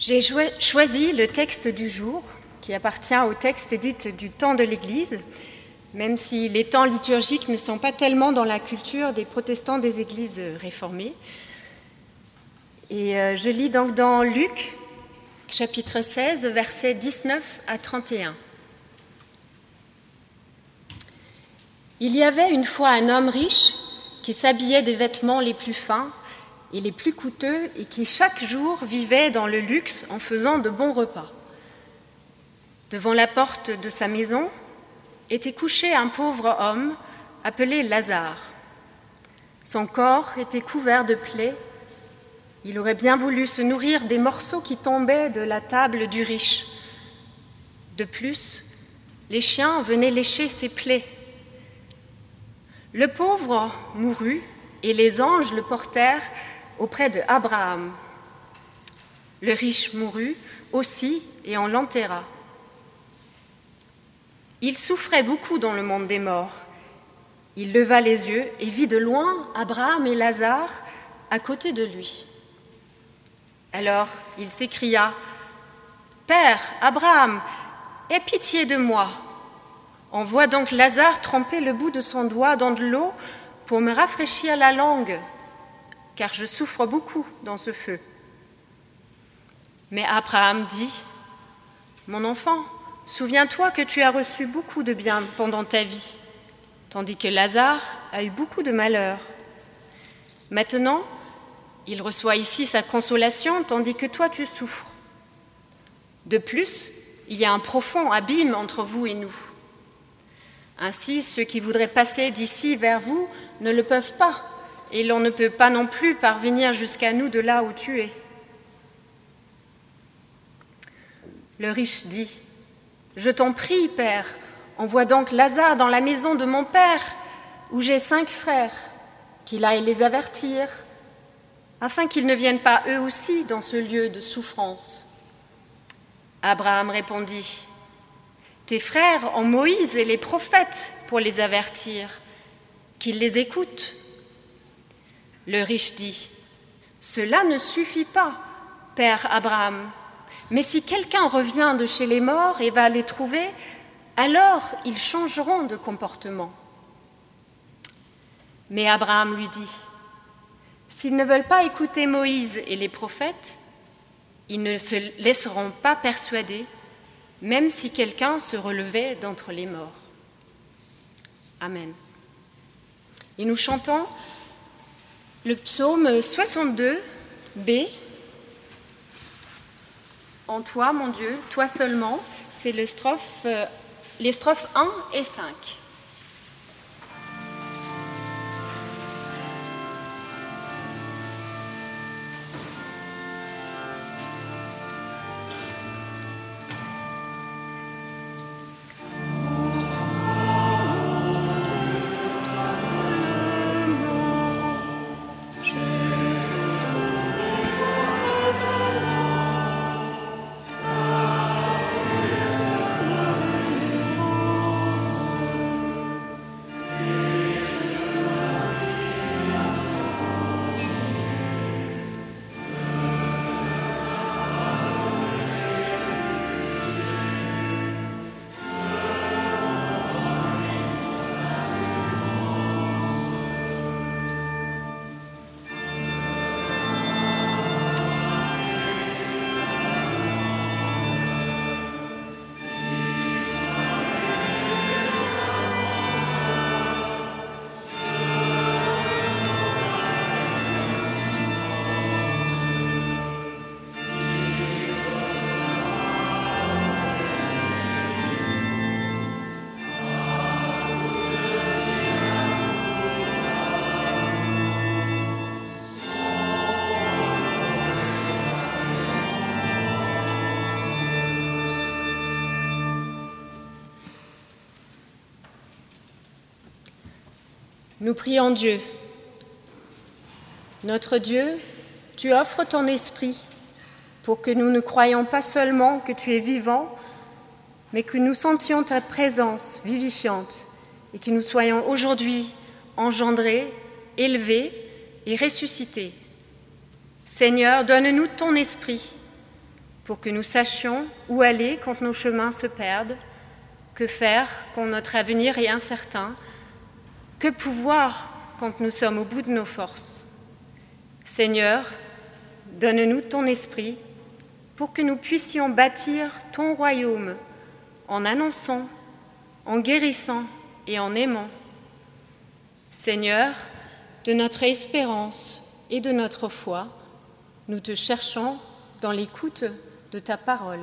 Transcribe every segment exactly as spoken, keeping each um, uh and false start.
J'ai choisi le texte du jour, qui appartient au texte dit du temps de l'Église, même si les temps liturgiques ne sont pas tellement dans la culture des protestants des églises réformées. Et je lis donc dans Luc, chapitre seize, versets dix-neuf à trente et un. Il y avait une fois un homme riche qui s'habillait des vêtements les plus fins et les plus coûteux et qui chaque jour vivait dans le luxe en faisant de bons repas. Devant la porte de sa maison était couché un pauvre homme appelé Lazare. Son corps était couvert de plaies. Il aurait bien voulu se nourrir des morceaux qui tombaient de la table du riche. De plus, les chiens venaient lécher ses plaies. Le pauvre mourut et les anges le portèrent auprès de Abraham. Le riche mourut aussi et on l'enterra. Il souffrait beaucoup dans le monde des morts. Il leva les yeux et vit de loin Abraham et Lazare à côté de lui. Alors il s'écria : « Père Abraham, aie pitié de moi. Envoie donc Lazare tremper le bout de son doigt dans de l'eau pour me rafraîchir la langue, car je souffre beaucoup dans ce feu. » Mais Abraham dit : « Mon enfant, souviens-toi que tu as reçu beaucoup de bien pendant ta vie, tandis que Lazare a eu beaucoup de malheur. Maintenant, il reçoit ici sa consolation, tandis que toi tu souffres. De plus, il y a un profond abîme entre vous et nous. Ainsi, ceux qui voudraient passer d'ici vers vous ne le peuvent pas, et l'on ne peut pas non plus parvenir jusqu'à nous de là où tu es. » Le riche dit : « Je t'en prie, Père, envoie donc Lazare dans la maison de mon père, où j'ai cinq frères, qu'il aille les avertir, afin qu'ils ne viennent pas eux aussi dans ce lieu de souffrance. » Abraham répondit : « Tes frères ont Moïse et les prophètes pour les avertir, qu'ils les écoutent. » Le riche dit : « Cela ne suffit pas, Père Abraham, mais si quelqu'un revient de chez les morts et va les trouver, alors ils changeront de comportement. » Mais Abraham lui dit : « S'ils ne veulent pas écouter Moïse et les prophètes, ils ne se laisseront pas persuader, même si quelqu'un se relevait d'entre les morts. » Amen. Et nous chantons le psaume soixante-deux B. En toi, mon Dieu, toi seulement, c'est le strophe, euh, les strophes un et cinq. Nous prions Dieu. Notre Dieu, tu offres ton esprit pour que nous ne croyions pas seulement que tu es vivant, mais que nous sentions ta présence vivifiante et que nous soyons aujourd'hui engendrés, élevés et ressuscités. Seigneur, donne-nous ton esprit pour que nous sachions où aller quand nos chemins se perdent, que faire quand notre avenir est incertain, que pouvoir quand nous sommes au bout de nos forces. Seigneur, donne-nous ton esprit pour que nous puissions bâtir ton royaume en annonçant, en guérissant et en aimant. Seigneur, de notre espérance et de notre foi, nous te cherchons dans l'écoute de ta parole.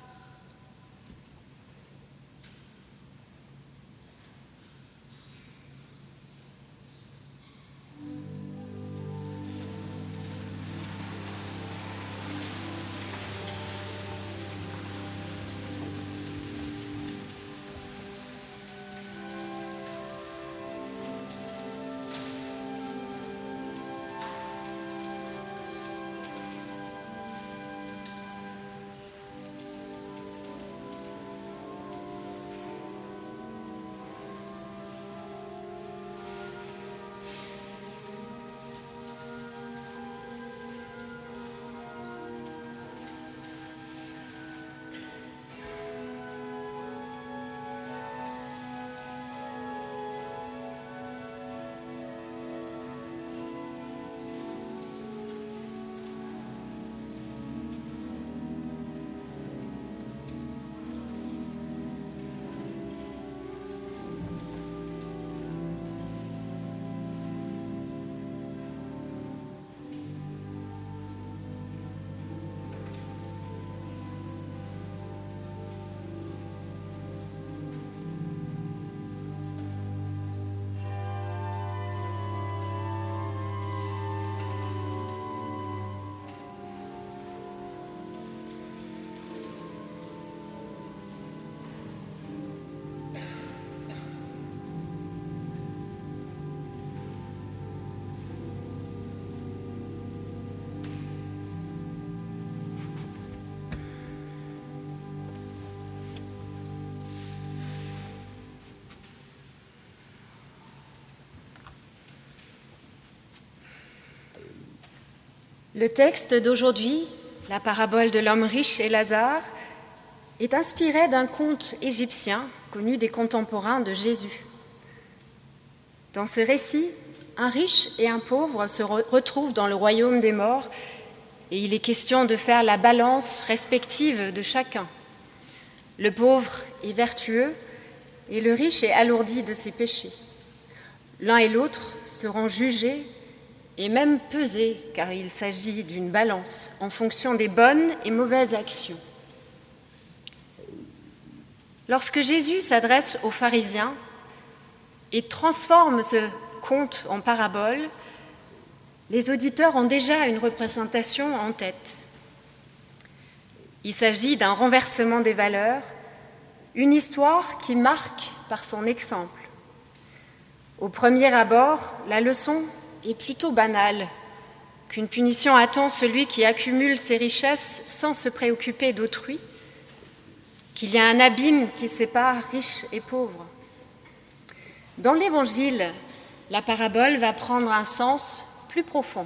Le texte d'aujourd'hui, la parabole de l'homme riche et Lazare, est inspiré d'un conte égyptien connu des contemporains de Jésus. Dans ce récit, un riche et un pauvre se re- retrouvent dans le royaume des morts et il est question de faire la balance respective de chacun. Le pauvre est vertueux et le riche est alourdi de ses péchés. L'un et l'autre seront jugés et même pesés, car il s'agit d'une balance en fonction des bonnes et mauvaises actions. Lorsque Jésus s'adresse aux pharisiens et transforme ce conte en parabole, les auditeurs ont déjà une représentation en tête. Il s'agit d'un renversement des valeurs, une histoire qui marque par son exemple. Au premier abord, la leçon est plutôt banale, qu'une punition attend celui qui accumule ses richesses sans se préoccuper d'autrui, qu'il y a un abîme qui sépare riches et pauvres. Dans l'Évangile, la parabole va prendre un sens plus profond.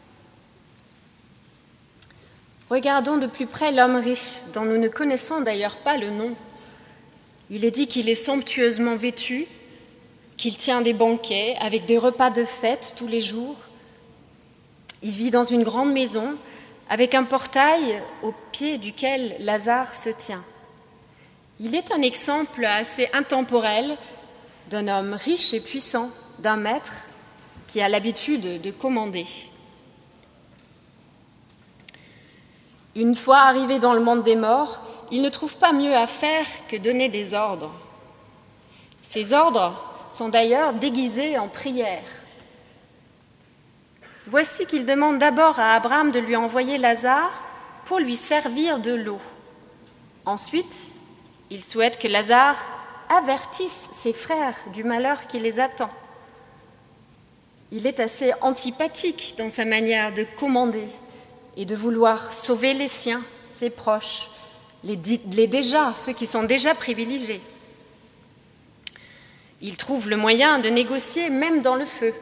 Regardons de plus près l'homme riche, dont nous ne connaissons d'ailleurs pas le nom. Il est dit qu'il est somptueusement vêtu, qu'il tient des banquets avec des repas de fête tous les jours. Il vit dans une grande maison avec un portail au pied duquel Lazare se tient. Il est un exemple assez intemporel d'un homme riche et puissant, d'un maître qui a l'habitude de commander. Une fois arrivé dans le monde des morts, il ne trouve pas mieux à faire que donner des ordres. Ces ordres sont d'ailleurs déguisés en prières. Voici qu'il demande d'abord à Abraham de lui envoyer Lazare pour lui servir de l'eau. Ensuite, il souhaite que Lazare avertisse ses frères du malheur qui les attend. Il est assez antipathique dans sa manière de commander et de vouloir sauver les siens, ses proches, les, les déjà, ceux qui sont déjà privilégiés. Il trouve le moyen de négocier même dans le feu.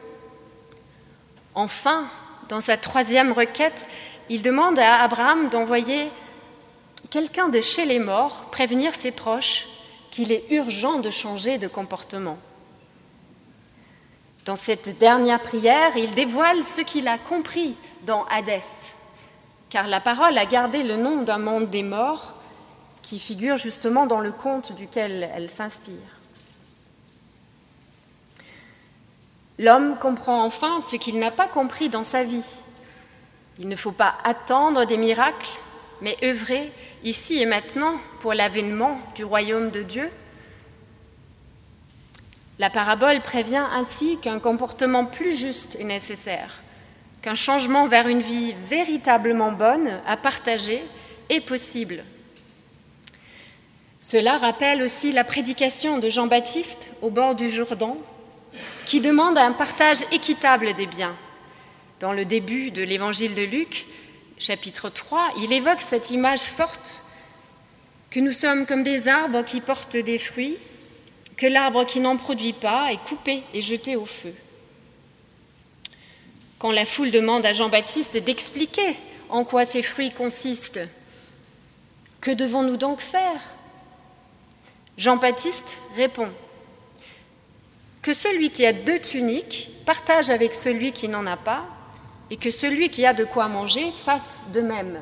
Enfin, dans sa troisième requête, il demande à Abraham d'envoyer quelqu'un de chez les morts prévenir ses proches qu'il est urgent de changer de comportement. Dans cette dernière prière, il dévoile ce qu'il a compris dans Hadès, car la parole a gardé le nom d'un monde des morts qui figure justement dans le conte duquel elle s'inspire. L'homme comprend enfin ce qu'il n'a pas compris dans sa vie. Il ne faut pas attendre des miracles, mais œuvrer ici et maintenant pour l'avènement du royaume de Dieu. La parabole prévient ainsi qu'un comportement plus juste est nécessaire, qu'un changement vers une vie véritablement bonne à partager est possible. Cela rappelle aussi la prédication de Jean-Baptiste au bord du Jourdain, qui demande un partage équitable des biens. Dans le début de l'évangile de Luc, chapitre trois, il évoque cette image forte que nous sommes comme des arbres qui portent des fruits, que l'arbre qui n'en produit pas est coupé et jeté au feu. Quand la foule demande à Jean-Baptiste d'expliquer en quoi ces fruits consistent, que devons-nous donc faire ? Jean-Baptiste répond que celui qui a deux tuniques partage avec celui qui n'en a pas, et que celui qui a de quoi manger fasse de même.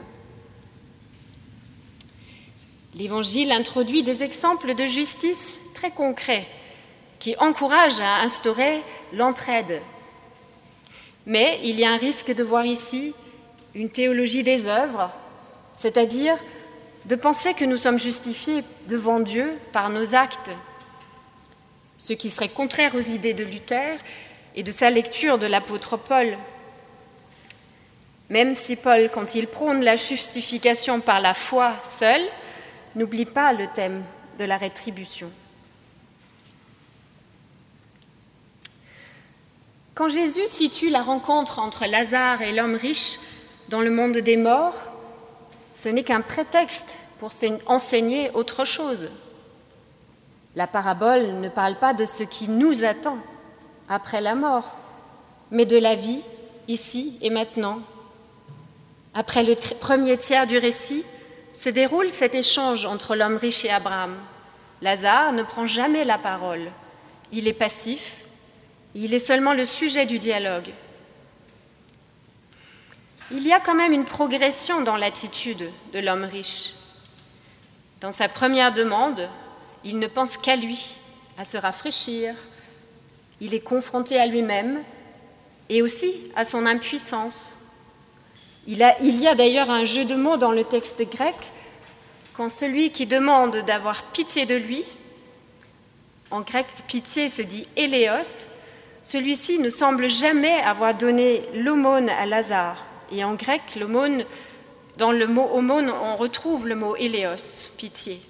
L'Évangile introduit des exemples de justice très concrets qui encouragent à instaurer l'entraide. Mais il y a un risque de voir ici une théologie des œuvres, c'est-à-dire de penser que nous sommes justifiés devant Dieu par nos actes, ce qui serait contraire aux idées de Luther et de sa lecture de l'apôtre Paul. Même si Paul, quand il prône la justification par la foi seule, n'oublie pas le thème de la rétribution. Quand Jésus situe la rencontre entre Lazare et l'homme riche dans le monde des morts, ce n'est qu'un prétexte pour enseigner autre chose. La parabole ne parle pas de ce qui nous attend après la mort, mais de la vie ici et maintenant. Après le premier tiers du récit, se déroule cet échange entre l'homme riche et Abraham. Lazare ne prend jamais la parole. Il est passif, il est seulement le sujet du dialogue. Il y a quand même une progression dans l'attitude de l'homme riche. Dans sa première demande, il ne pense qu'à lui, à se rafraîchir. Il est confronté à lui-même et aussi à son impuissance. Il, a, il y a d'ailleurs un jeu de mots dans le texte grec, quand celui qui demande d'avoir pitié de lui, en grec pitié se dit éléos, celui-ci ne semble jamais avoir donné l'aumône à Lazare. Et en grec, l'aumône, dans le mot aumône, on retrouve le mot éléos, pitié.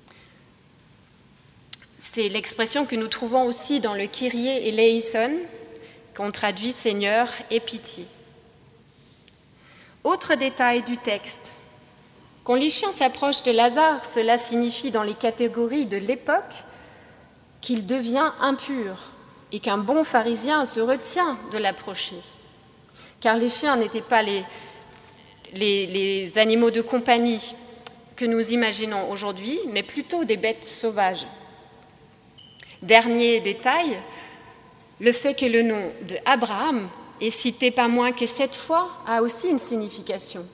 C'est l'expression que nous trouvons aussi dans le Kyrie eleison, qu'on traduit Seigneur et pitié. Autre détail du texte. Quand les chiens s'approchent de Lazare, cela signifie dans les catégories de l'époque qu'il devient impur et qu'un bon pharisien se retient de l'approcher. Car les chiens n'étaient pas les, les, les animaux de compagnie que nous imaginons aujourd'hui, mais plutôt des bêtes sauvages. Dernier détail, le fait que le nom de Abraham est cité pas moins que sept fois a aussi une signification.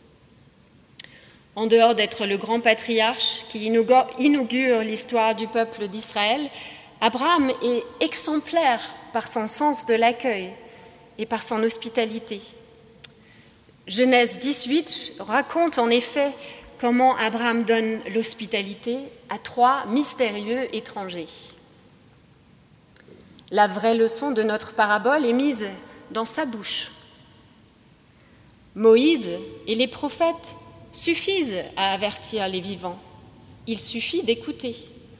En dehors d'être le grand patriarche qui inaugure l'histoire du peuple d'Israël, Abraham est exemplaire par son sens de l'accueil et par son hospitalité. Genèse dix-huit raconte en effet comment Abraham donne l'hospitalité à trois mystérieux étrangers. La vraie leçon de notre parabole est mise dans sa bouche. Moïse et les prophètes suffisent à avertir les vivants. Il suffit d'écouter.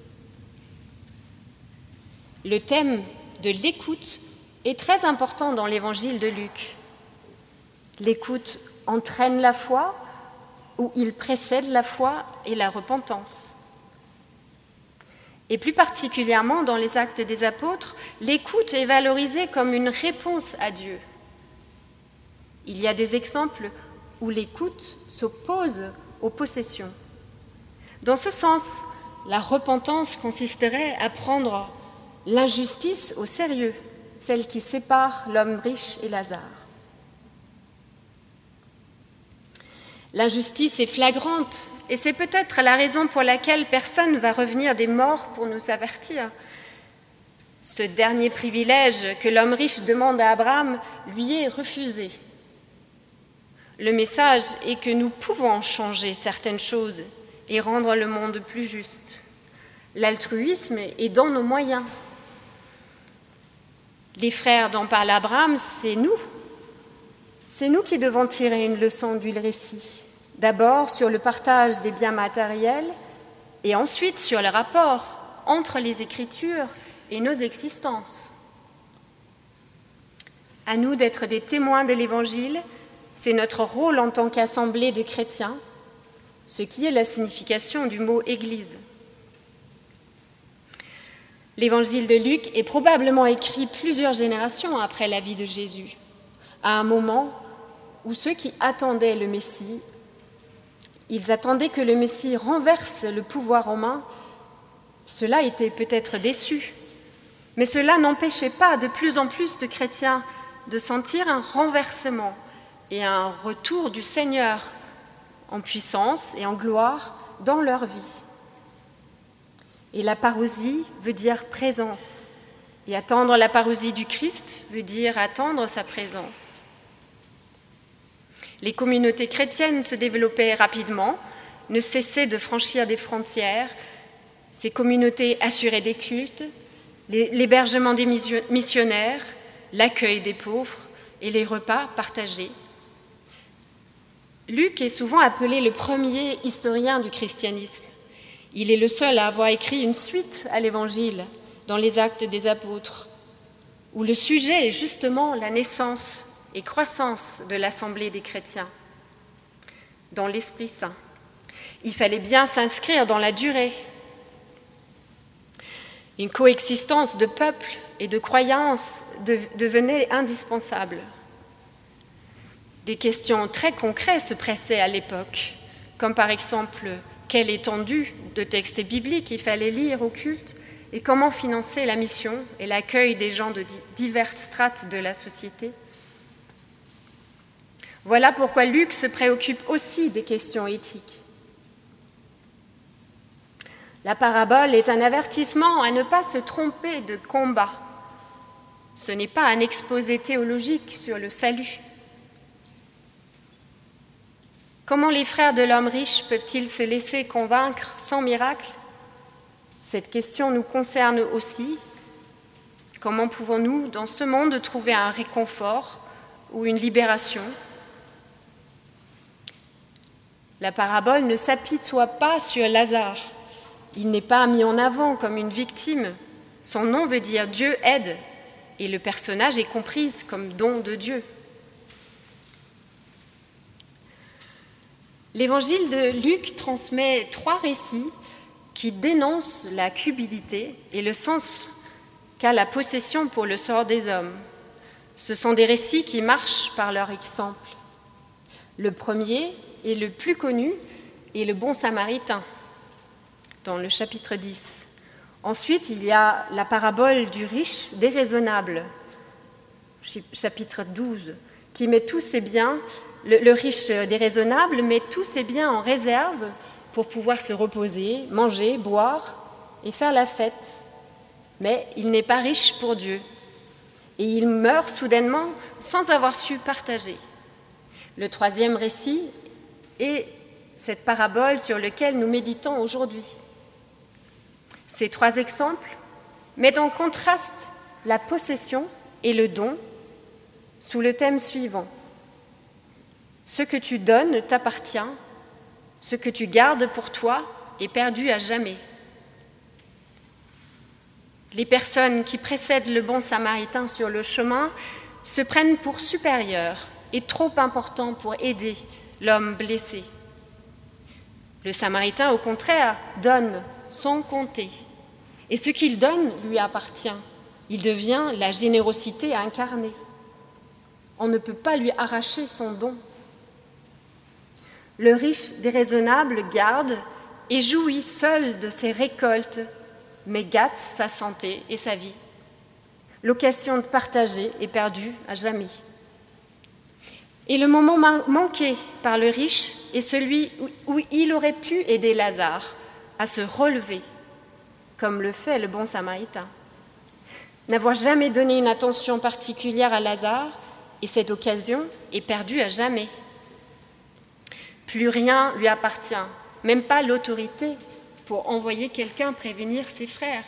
Le thème de l'écoute est très important dans l'évangile de Luc. L'écoute entraîne la foi ou il précède la foi et la repentance. Et plus particulièrement dans les Actes des Apôtres, l'écoute est valorisée comme une réponse à Dieu. Il y a des exemples où l'écoute s'oppose aux possessions. Dans ce sens, la repentance consisterait à prendre l'injustice au sérieux, celle qui sépare l'homme riche et Lazare. L'injustice est flagrante et c'est peut-être la raison pour laquelle personne ne va revenir des morts pour nous avertir. Ce dernier privilège que l'homme riche demande à Abraham lui est refusé. Le message est que nous pouvons changer certaines choses et rendre le monde plus juste. L'altruisme est dans nos moyens. Les frères dont parle Abraham, c'est nous. C'est nous qui devons tirer une leçon du récit. D'abord sur le partage des biens matériels et ensuite sur le rapport entre les Écritures et nos existences. À nous d'être des témoins de l'Évangile, c'est notre rôle en tant qu'assemblée de chrétiens, ce qui est la signification du mot « Église ». L'Évangile de Luc est probablement écrit plusieurs générations après la vie de Jésus, à un moment où ceux qui attendaient le Messie, ils attendaient que le Messie renverse le pouvoir romain. Cela était peut-être déçu, mais cela n'empêchait pas de plus en plus de chrétiens de sentir un renversement et un retour du Seigneur en puissance et en gloire dans leur vie. Et la parousie veut dire présence, et attendre la parousie du Christ veut dire attendre sa présence. Les communautés chrétiennes se développaient rapidement, ne cessaient de franchir des frontières. Ces communautés assuraient des cultes, l'hébergement des missionnaires, l'accueil des pauvres et les repas partagés. Luc est souvent appelé le premier historien du christianisme. Il est le seul à avoir écrit une suite à l'Évangile dans les Actes des Apôtres, où le sujet est justement la naissance et croissance de l'Assemblée des chrétiens dans l'Esprit Saint. Il fallait bien s'inscrire dans la durée. Une coexistence de peuples et de croyances devenait indispensable. Des questions très concrètes se pressaient à l'époque, comme par exemple quelle étendue de textes bibliques il fallait lire au culte et comment financer la mission et l'accueil des gens de diverses strates de la société. Voilà pourquoi Luc se préoccupe aussi des questions éthiques. La parabole est un avertissement à ne pas se tromper de combat. Ce n'est pas un exposé théologique sur le salut. Comment les frères de l'homme riche peuvent-ils se laisser convaincre sans miracle ? Cette question nous concerne aussi. Comment pouvons-nous, dans ce monde, trouver un réconfort ou une libération ? La parabole ne s'apitoie pas sur Lazare. Il n'est pas mis en avant comme une victime. Son nom veut dire « Dieu aide » et le personnage est compris comme don de Dieu. L'évangile de Luc transmet trois récits qui dénoncent la cupidité et le sens qu'a la possession pour le sort des hommes. Ce sont des récits qui marchent par leur exemple. Le premier et le plus connu est le bon samaritain, dans le chapitre dix. Ensuite, il y a la parabole du riche déraisonnable, chapitre douze, qui met tous ses biens, le, le riche déraisonnable met tous ses biens en réserve pour pouvoir se reposer, manger, boire et faire la fête. Mais il n'est pas riche pour Dieu et il meurt soudainement sans avoir su partager. Le troisième récit est cette parabole sur laquelle nous méditons aujourd'hui. Ces trois exemples mettent en contraste la possession et le don sous le thème suivant. Ce que tu donnes t'appartient, ce que tu gardes pour toi est perdu à jamais. Les personnes qui précèdent le bon samaritain sur le chemin se prennent pour supérieures et trop importants pour aider l'homme blessé. Le samaritain, au contraire, donne sans compter. Et ce qu'il donne lui appartient. Il devient la générosité incarnée. On ne peut pas lui arracher son don. Le riche déraisonnable garde et jouit seul de ses récoltes, mais gâte sa santé et sa vie. L'occasion de partager est perdue à jamais. Et le moment manqué par le riche est celui où il aurait pu aider Lazare à se relever, comme le fait le bon Samaritain. N'avoir jamais donné une attention particulière à Lazare, et cette occasion est perdue à jamais. Plus rien lui appartient, même pas l'autorité pour envoyer quelqu'un prévenir ses frères.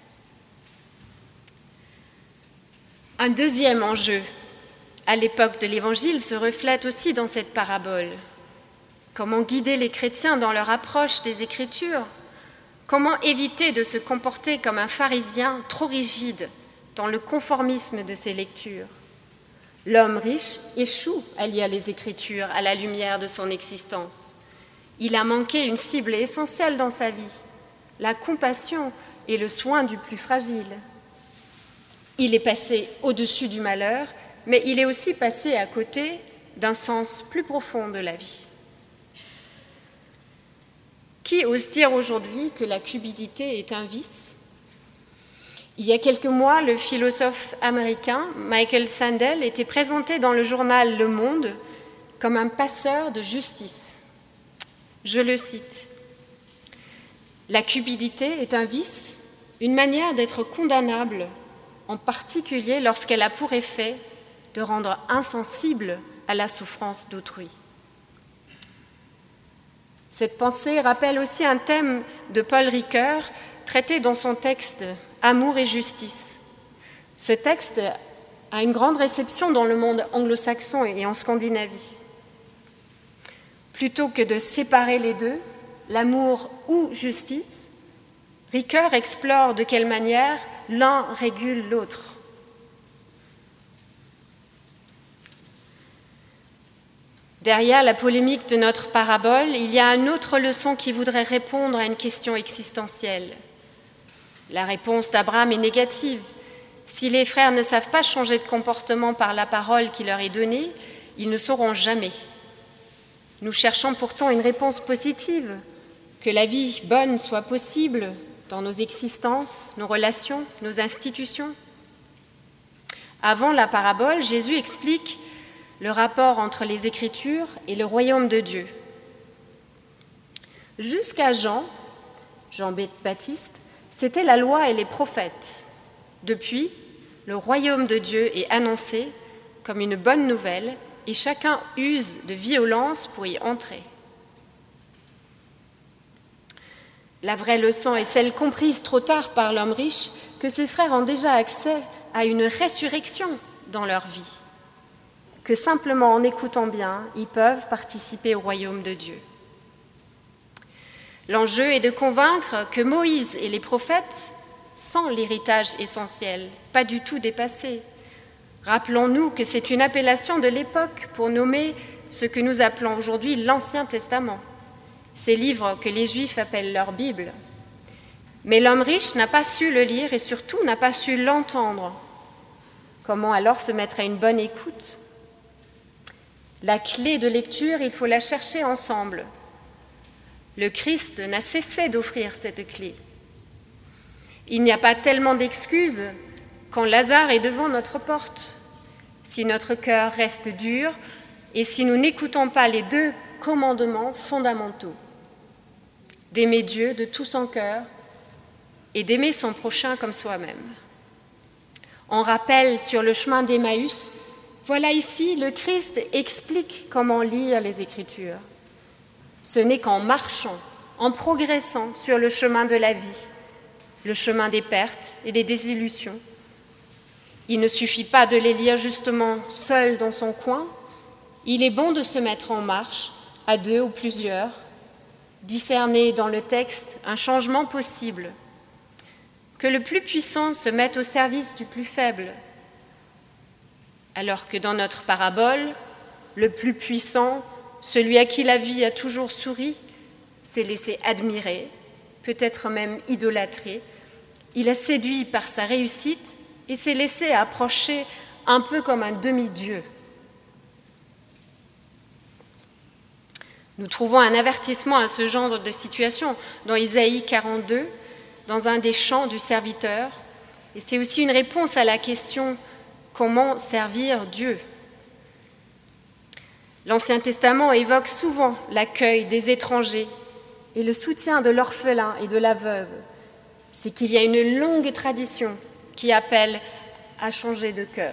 Un deuxième enjeu à l'époque de l'Évangile se reflète aussi dans cette parabole. Comment guider les chrétiens dans leur approche des Écritures? Comment éviter de se comporter comme un pharisien trop rigide dans le conformisme de ses lectures? L'homme riche échoue à lire les Écritures à la lumière de son existence. Il a manqué une cible essentielle dans sa vie, la compassion et le soin du plus fragile. Il est passé au-dessus du malheur, mais il est aussi passé à côté d'un sens plus profond de la vie. Qui ose dire aujourd'hui que la cupidité est un vice? Il y a quelques mois, le philosophe américain Michael Sandel était présenté dans le journal Le Monde comme un passeur de justice. Je le cite. « La cupidité est un vice, une manière d'être condamnable, en particulier lorsqu'elle a pour effet de rendre insensible à la souffrance d'autrui. » Cette pensée rappelle aussi un thème de Paul Ricoeur traité dans son texte « Amour et justice ». Ce texte a une grande réception dans le monde anglo-saxon et en Scandinavie. Plutôt que de séparer les deux, l'amour ou justice, Ricoeur explore de quelle manière l'un régule l'autre. Derrière la polémique de notre parabole, il y a une autre leçon qui voudrait répondre à une question existentielle. La réponse d'Abraham est négative. Si les frères ne savent pas changer de comportement par la parole qui leur est donnée, ils ne sauront jamais. Nous cherchons pourtant une réponse positive, que la vie bonne soit possible dans nos existences, nos relations, nos institutions. Avant la parabole, Jésus explique le rapport entre les Écritures et le royaume de Dieu. Jusqu'à Jean, Jean-Baptiste, c'était la loi et les prophètes. Depuis, le royaume de Dieu est annoncé comme une bonne nouvelle et chacun use de violence pour y entrer. La vraie leçon est celle comprise trop tard par l'homme riche, que ses frères ont déjà accès à une résurrection dans leur vie, que simplement en écoutant bien, ils peuvent participer au royaume de Dieu. L'enjeu est de convaincre que Moïse et les prophètes sont l'héritage essentiel, pas du tout dépassé. Rappelons-nous que c'est une appellation de l'époque pour nommer ce que nous appelons aujourd'hui l'Ancien Testament, ces livres que les Juifs appellent leur Bible. Mais l'homme riche n'a pas su le lire et surtout n'a pas su l'entendre. Comment alors se mettre à une bonne écoute? La clé de lecture, il faut la chercher ensemble. Le Christ n'a cessé d'offrir cette clé. Il n'y a pas tellement d'excuses quand Lazare est devant notre porte. Si notre cœur reste dur et si nous n'écoutons pas les deux commandements fondamentaux, d'aimer Dieu de tout son cœur et d'aimer son prochain comme soi-même. En rappel sur le chemin d'Emmaüs, voilà ici, le Christ explique comment lire les Écritures. Ce n'est qu'en marchant, en progressant sur le chemin de la vie, le chemin des pertes et des désillusions. Il ne suffit pas de les lire justement seul dans son coin, il est bon de se mettre en marche, à deux ou plusieurs, discerner dans le texte un changement possible, que le plus puissant se mette au service du plus faible, alors que dans notre parabole, le plus puissant, celui à qui la vie a toujours souri, s'est laissé admirer, peut-être même idolâtrer. Il a séduit par sa réussite et s'est laissé approcher un peu comme un demi-dieu. Nous trouvons un avertissement à ce genre de situation dans Isaïe quarante-deux, dans un des chants du serviteur. Et c'est aussi une réponse à la question « Comment servir Dieu ?» L'Ancien Testament évoque souvent l'accueil des étrangers et le soutien de l'orphelin et de la veuve. C'est qu'il y a une longue tradition qui appelle à changer de cœur.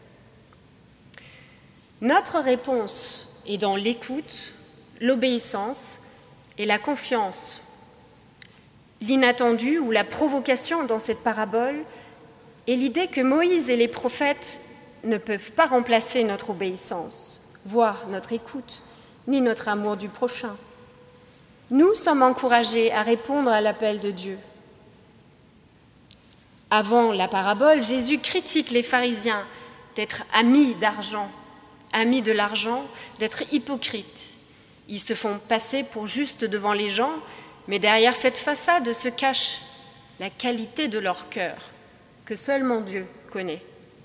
Notre réponse est dans l'écoute, l'obéissance et la confiance. L'inattendu ou la provocation dans cette parabole est l'idée que Moïse et les prophètes ne peuvent pas remplacer notre obéissance, voire notre écoute, ni notre amour du prochain. Nous sommes encouragés à répondre à l'appel de Dieu. Avant la parabole, Jésus critique les pharisiens d'être amis d'argent, amis de l'argent, d'être hypocrites. Ils se font passer pour justes devant les gens, mais derrière cette façade se cache la qualité de leur cœur, que seulement Dieu connaît.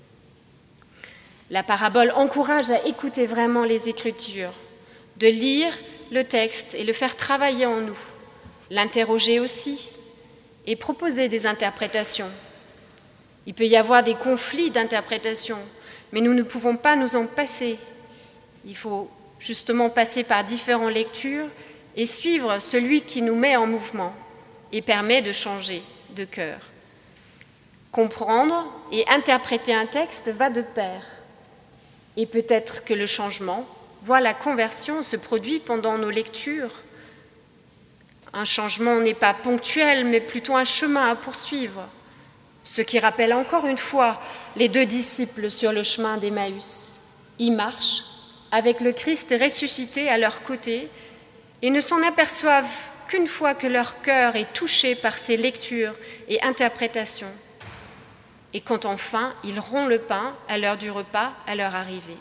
La parabole encourage à écouter vraiment les Écritures, de lire le texte et le faire travailler en nous, l'interroger aussi et proposer des interprétations. Il peut y avoir des conflits d'interprétation, mais nous ne pouvons pas nous en passer. Il faut justement passer par différentes lectures et suivre celui qui nous met en mouvement et permet de changer de cœur. Comprendre et interpréter un texte va de pair. Et peut-être que le changement, voire la conversion, se produit pendant nos lectures. Un changement n'est pas ponctuel, mais plutôt un chemin à poursuivre. Ce qui rappelle encore une fois les deux disciples sur le chemin d'Emmaüs. Ils marchent avec le Christ ressuscité à leur côté et ne s'en aperçoivent qu'une fois que leur cœur est touché par ces lectures et interprétations. Et quand enfin ils rompent le pain à l'heure du repas, à leur arrivée.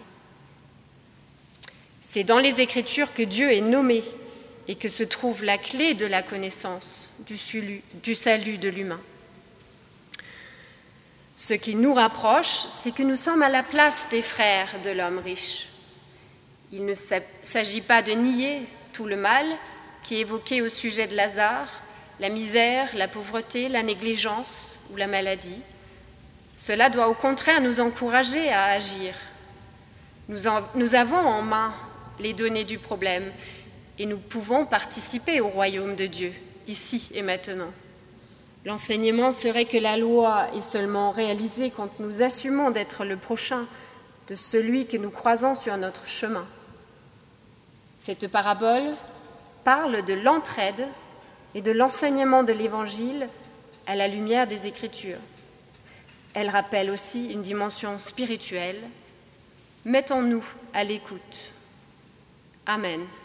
C'est dans les Écritures que Dieu est nommé et que se trouve la clé de la connaissance du salut, du salut de l'humain. Ce qui nous rapproche, c'est que nous sommes à la place des frères de l'homme riche. Il ne s'agit pas de nier tout le mal qui est évoqué au sujet de Lazare, la misère, la pauvreté, la négligence ou la maladie. Cela doit au contraire nous encourager à agir. Nous, en, nous avons en main les données du problème et nous pouvons participer au royaume de Dieu, ici et maintenant. L'enseignement serait que la loi est seulement réalisée quand nous assumons d'être le prochain de celui que nous croisons sur notre chemin. Cette parabole parle de l'entraide et de l'enseignement de l'Évangile à la lumière des Écritures. Elle rappelle aussi une dimension spirituelle. Mettons-nous à l'écoute. Amen.